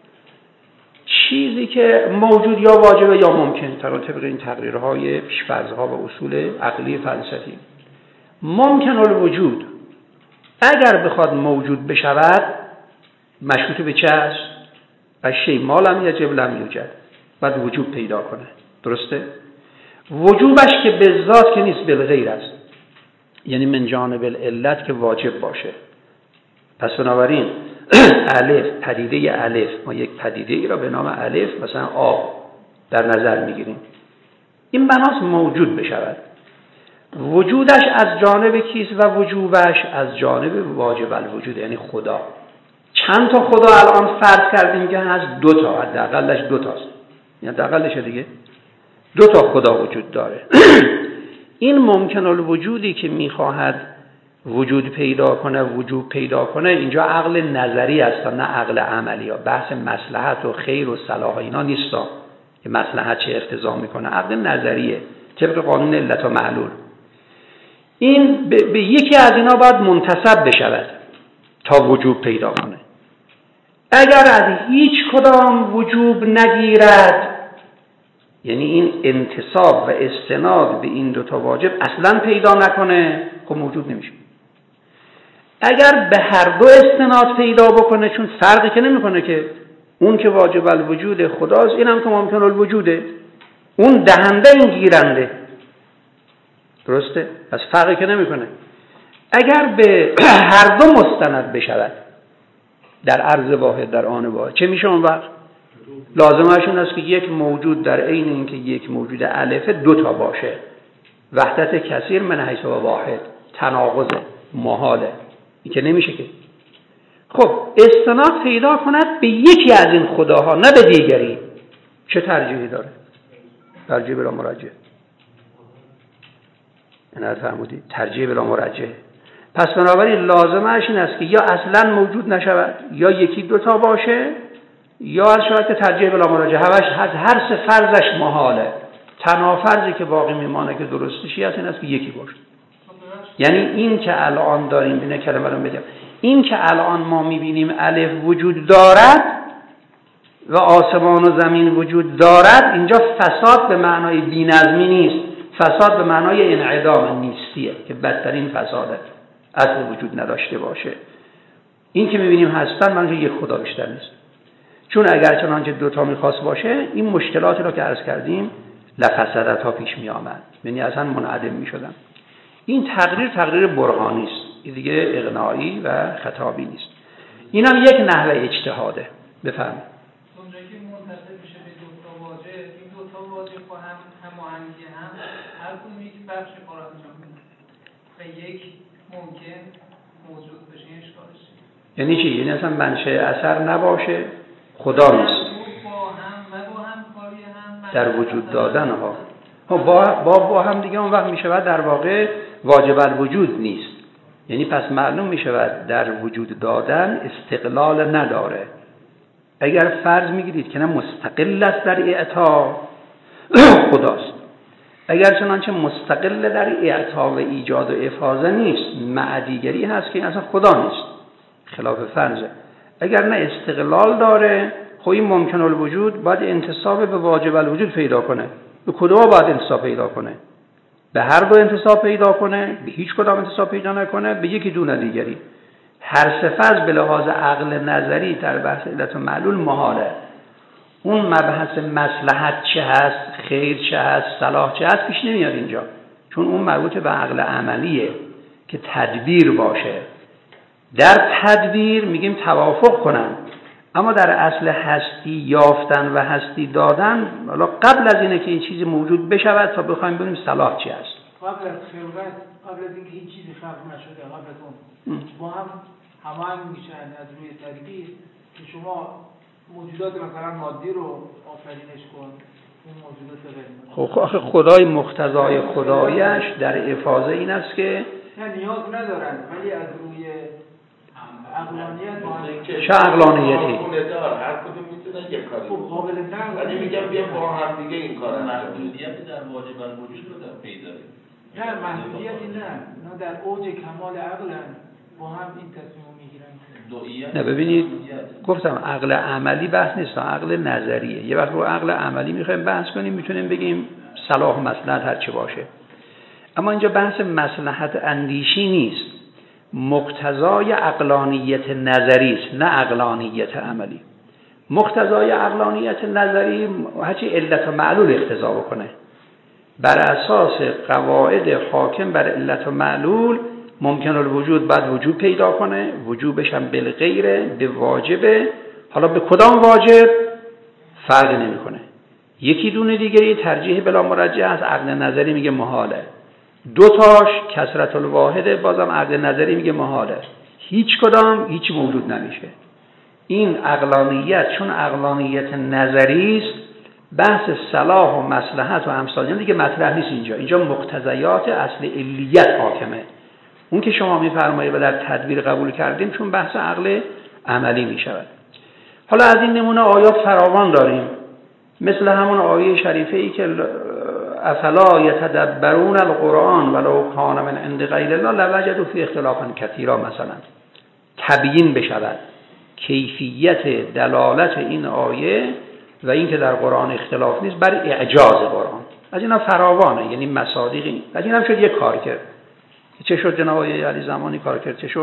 چیزی که موجود یا واجبه یا ممکن، طبق این تقریرهای پیش‌فرض‌ها و اصول عقلی فلسفی. ممکن الوجود اگر بخواد موجود بشود مشروط به چه است؟ و شی ما لم یجب لم یوجد، بعد وجود پیدا کنه. درسته؟ وجوبش که به ذات که نیست، بالغیر است، یعنی من جانب العلت که واجب باشه. پس بنابراین الف، پدیده الف، ما یک پدیده ای را به نام الف مثلا آب در نظر میگیریم، این بناست موجود بشود. وجودش از جانب کیست و وجوبش از جانب واجب الوجود، یعنی خدا. چند تا خدا الان فرض کردیم که از دو تا، حداقلش دو تاست، یعنی حداقلش دیگه دو تا خدا وجود داره. این ممکن الوجودی که میخواهد وجود پیدا کنه، وجود پیدا کنه، اینجا عقل نظری است نه عقل عملی ها. بحث مصلحت و خیر و صلاح اینا نیست که مصلحت چه اقتضا میکنه، عقل نظریه طبق قانون علت و معلول. این به, به یکی از اینا باید منتسب بشود تا وجود پیدا کنه. اگر از هیچ کدام وجوب نگیرد، یعنی این انتساب و استناد به این دوتا واجب اصلا پیدا نکنه، خب موجود نمیشه. اگر به هر دو استناد پیدا بکنه، چون فرقی که نمیکنه که اون که واجب الوجود خداست، این هم که ممکن الوجوده، اون دهنده این گیرنده. درسته؟ پس فرقی که نمیکنه. اگر به هر دو مستند بشود در عرض واحد در آن واحد، چه میشه اون وقت؟ لازمش این است که یک موجود در عین اینکه یک موجود الف دو تا باشه. وحدت کثیر من حیث واحد، تناقض محاله، این که نمیشه که. خب استناد پیدا کند به یکی از این خداها نه به دیگری، چه ترجیحی داره؟ ترجیح بلا مراجعه. اینا فرمودید ترجیح بلا مراجعه. پس بنابراین لازمش این است که یا اصلا موجود نشود، یا یکی دوتا باشه، یا از شاید که ترجیح بلا مراجعه. هر هر سه فرضش محاله. تنها فرضی که باقی میمانه که درستشی است این است که یکی باشه. یعنی این که الان داریم، اینه کلمه رو بگم، این که الان ما میبینیم الف وجود دارد و آسمان و زمین وجود دارد، اینجا فساد به معنای بی‌نظمی نیست، فساد به معنای انعدام نیستیه که بدترین فساده، اصل وجود نداشته باشه. این که میبینیم هستن معنی یک خدا بیشتر نیست. چون اگر چنانچه دوتا میخواست باشه، این مشکلاتی رو که عرض کردیم لفسادت ها پیش می آمد، یعنی اصلا منعدم می شدن. این تقریر تقریر برهانی است، این دیگه اقناعی و خطابی نیست. این هم یک نحوه اجتهاده. بفرمایید. اونجایی که منتسب میشه به دو تا واژه، این دو تا واژه با هم هماهنگی هم هر کدوم یک بخش کار انجام میده و یک ممکن موجود بشه. اشکالش یعنی چی؟ یعنی اصلا منشأ اثر نباشه، خدا نیست. در وجود دادن ها با با با هم دیگه اون وقت میشود در واقع واجب الوجود نیست. یعنی پس معلوم میشود در وجود دادن استقلال نداره. اگر فرض میگیرید که نه مستقل است در اعطا، خداست. اگر چنانچه مستقل در اعطا و ایجاد و افاضه نیست، مع دیگری هست که اصلا خدا نیست، خلاف فرضه. اگر نه استقلال داره، خب این ممکن الوجود باید انتساب به واجب الوجود پیدا کنه. به کدوم باید انتساب پیدا کنه؟ به هر دو انتساب پیدا کنه، به هیچ کدام انتساب پیدا نکنه، به یکی دون دیگری. هر صفت به لحاظ عقل نظری در بحث علت و معلول محاله. اون مبحث مصلحت چه هست، خیر چه هست، صلاح چه هست پیش نمیاد اینجا، چون اون مربوط به عقل عملیه که تدبیر باشه. در تدبیر میگیم توافق کنن، اما در اصل هستی یافتن و هستی دادن، حالا قبل از اینه که این چیزی موجود بشود تا بخوایم ببینیم صلاح چی است. قبل از خلقت، قبل از اینکه هیچ چیزی خلق نشده، قبل از اون با هم هماهنگ میشن از روی تدبیر که شما موجودات مثلا مادی رو آفرینش کن، اون موجودات غیر خب خدای مقتضای خدایش در افاضه این است که نه نیاز ندارن، ولی از روی عقلانیت با هم چه عقلانیتی؟ هر کدوم میتونن یک کاری خب قابل نقل، ولی میگم بیا با هم دیگه این کار محدودیت در واجب الوجود رو در پیدا نه محدودیتی نه، نه در اوج کمال عقلن با هم این تصمیم میگیرن. نه ببینید گفتم عقل عملی بحث نیست، عقل نظریه. یه وقت رو عقل عملی میخوایم بحث کنیم میتونیم بگیم صلاح و مصلحت هر چه باشه، اما اینجا بحث مصلحت اندیشی نیست، مقتضای عقلانیت نظری است نه عقلانیت عملی. مقتضای عقلانیت نظری هرچی علت و معلول اقتضا بکنه، بر اساس قواعد حاکم بر علت و معلول ممکن الوجود بعد وجود پیدا کنه، وجوبش هم بالغیره به واجبه. حالا به کدام واجب فرق نمیکنه، یکی دونه دیگری ترجیح بلا مرجح از عقل نظری میگه محاله، دو تاش کثرت الواحده بازم عقل نظری میگه محاله، هیچ کدام هیچ موجود نمیشه. این عقلانیت چون عقلانیت نظری است، بحث صلاح و مصلحت و امثال اینا دیگه مطرح نیست اینجا. اینجا مقتضیات اصل علیت حاکمه. اون که شما میفرمایید و در تدبیر قبول کردیم چون بحث عقل عملی میشود. حالا از این نمونه آیات فراوان داریم، مثل همون آیه شریفه ای که افلا یتدبرون القرآن ولو کان من عند غیر الله لوجدوا فی اختلافا کثیرا. مثلا تبیین بشود کیفیت دلالت این آیه و این که در قرآن اختلاف نیست بر اعجاز قرآن. از اینا فراوانه، یعنی مصادیقی. از این هم شد یک کار کرد. چه شد جناب آقای علی زمانی کار کرد؟ چه شد؟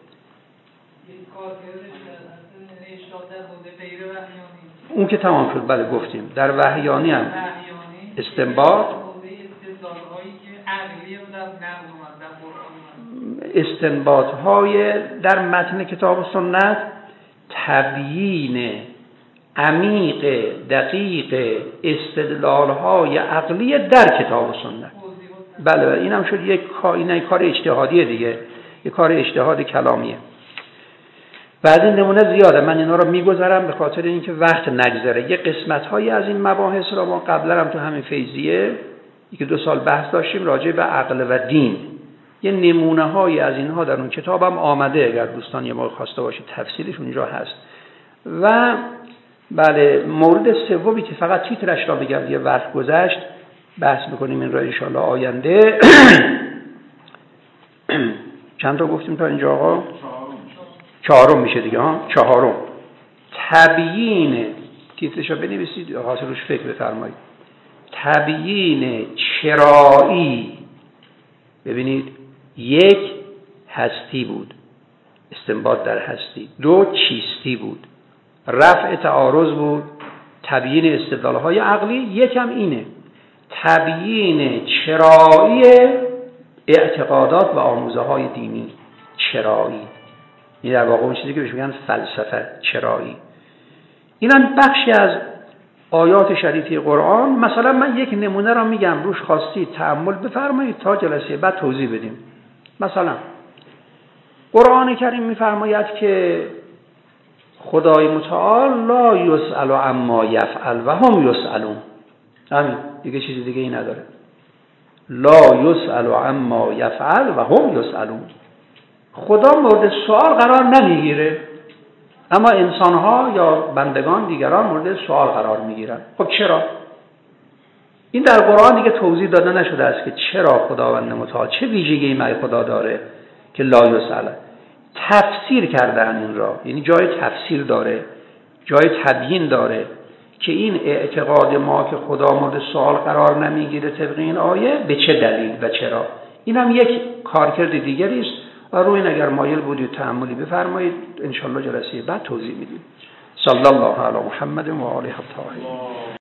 یک کار کردش اصلا اشتاده بوده غیر وحیانی. اون که تمام شد، بله گفتیم در وحیانی هم استنباط استنباط های در متن کتاب و سنت، تبیین عمیق دقیق استدلال های عقلی در کتاب و سنت. بله این هم شد یک کار، این کار اجتهادیه دیگه، یک کار اجتهاد کلامیه. بعد این نمونه زیاده، من اینا رو میگذرم به خاطر اینکه وقت نگذره. یه قسمت هایی از این مباحث رو ما قبلا هم تو همین فیضیه که دو سال بحث داشتیم راجع به عقل و دین، یه نمونه هایی از اینها در اون کتابم آمده، اگر دوستان یه موقع خواسته باشه تفصیلش اونجا هست. و بله مورد سومی که فقط تیترش را بگم، یه وقت گذشت بحث میکنیم این را ان شاء الله آینده. چند تا گفتیم تا اینجا آقا؟ چهارم میشه دیگه ها، چهارم تبیین، تیترش رو بنویسید حاصل روش فکر بفرمایید. تبیین چرایی. ببینید یک هستی بود، استنباط در هستی. دو چیستی بود، رفع تعارض بود، تبیین استدلال‌های عقلی. یکم اینه تبیین چرایی اعتقادات و آموزه‌های دینی. چرایی این در واقع اون چیزی که بهش میگن فلسفه چرایی. اینم بخشی از آیات شریفه قرآن. مثلا من یک نمونه را میگم، روش خواستید تأمل بفرمایید تا جلسه بعد توضیح بدیم. مثلا قرآن کریم میفرماید که خدای متعال لا یسأل عما یفعل و هم یسألون. همین دیگه چیزی دیگه ای نداره. لا یسأل عما یفعل و هم یسألون. خدا مورد سوال قرار نمیگیره، اما انسان‌ها یا بندگان دیگران مورد سوال قرار میگیرن. خب چرا؟ این در قرآن دیگه توضیح داده نشده است که چرا خداوند متعال چه ویژگی مع خدا داره که لا یسأل. تفسیر کردن این را، یعنی جای تفسیر داره، جای تبیین داره که این اعتقاد ما که خدا مورد سوال قرار نمیگیره طبق این آیه به چه دلیل و چرا. این هم یک کارکرد دیگری است و روی این اگر مایل بودید تأملی بفرمایید، انشالله جلسه بعد توضیح میدیم. صلی الله علی محمد و آله الطاهرین.